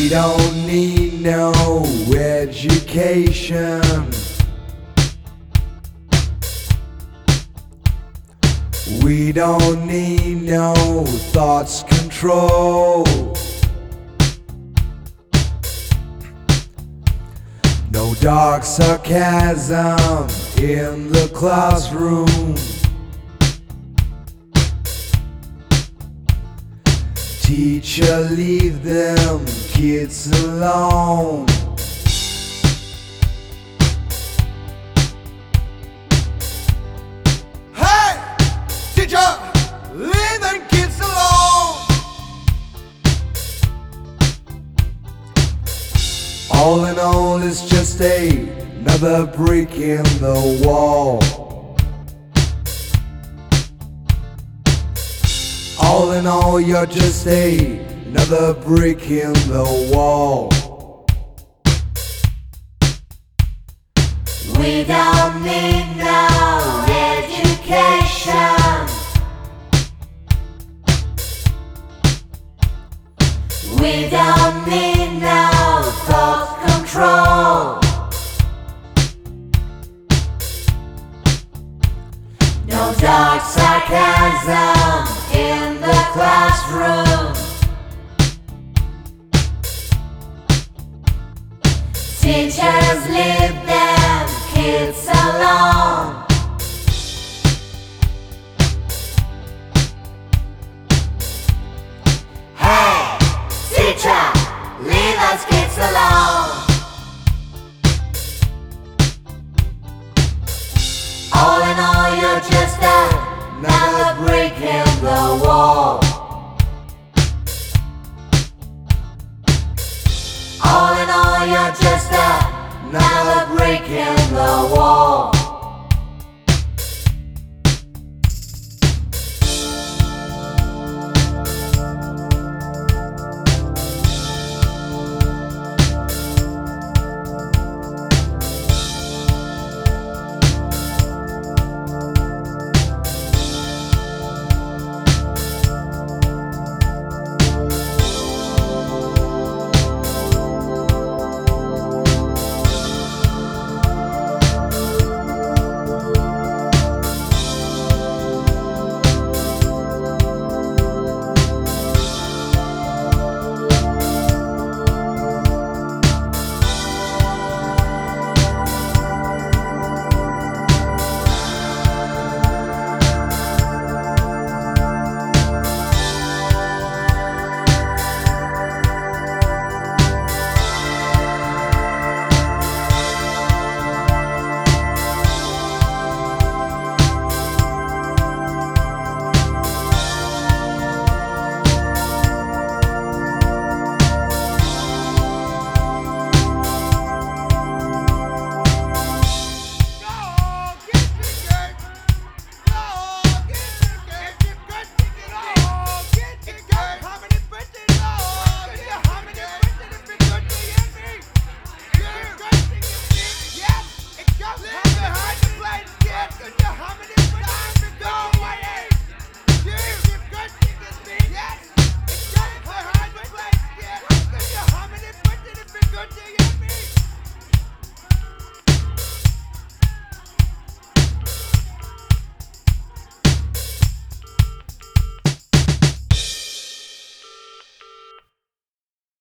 We don't need no education. We don't need no thoughts control. No dark sarcasm in the classroom. Teacher, leave them kids alone. Hey, teacher, leave them kids alone. All in all, it's just another brick in the wall. All in all, you're just another brick in the wall. We don't need no education. We don't need no thought control. No dark sarcasm